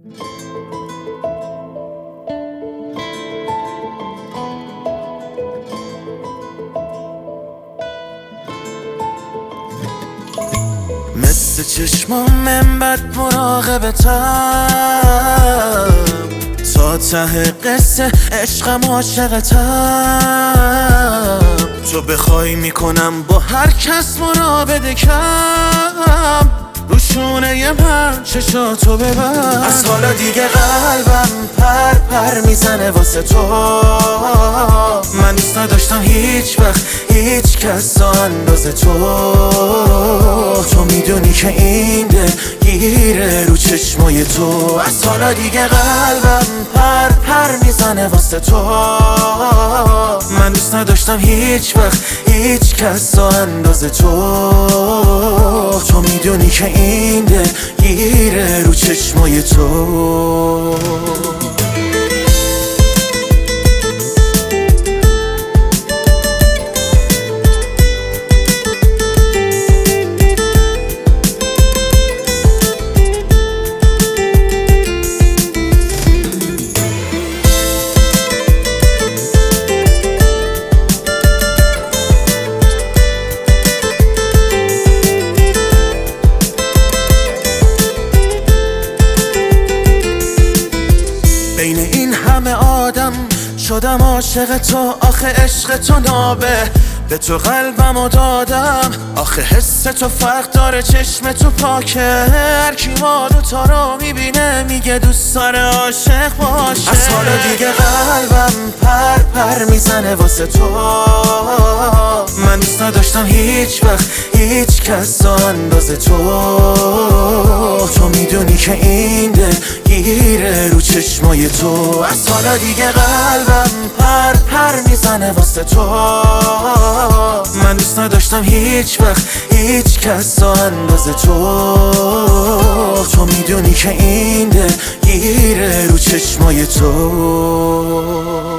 مثل چشمام من بد مراقبتم، تا ته قصه عشقم عاشقتم. تو بخوای میکنم با هر کس مرابطه کم، روشونه من چشاتو ببر. از حالا دیگه قلبم پر پر میزنه واسه تو. من دوست نداشتم هیچ وقت هیچ کس اندازه تو. تو میدونی که این دل گیره رو چشمای تو. از حالا دیگه قلبم پر پر میزنه واسه تو. من دوست نداشتم هیچ وقت هیچ کس اندازه تو. تو میدونی که این دل گیره رو چشمای تو. بین این همه آدم شدم عاشق تو. آخه عشق تو نابه، به تو قلبمو دادم. آخه حس تو فرق داره، چشم تو پاکه. هر کی ما دوتا رو میبینه میگه دوست داره عاشق باشه. از حالا دیگه قلبم پر پر میزنه واسه تو. من دوست نداشتم هیچ وقت هیچ کس اندازه تو. تو میدونی که این دل گیره رو چشمای تو. از حالا دیگه قلبم پر پر میزنه واسه تو. من دوست نداشتم هیچ وقت هیچ کس اندازه تو. تو میدونی که این دل گیره رو چشمای تو.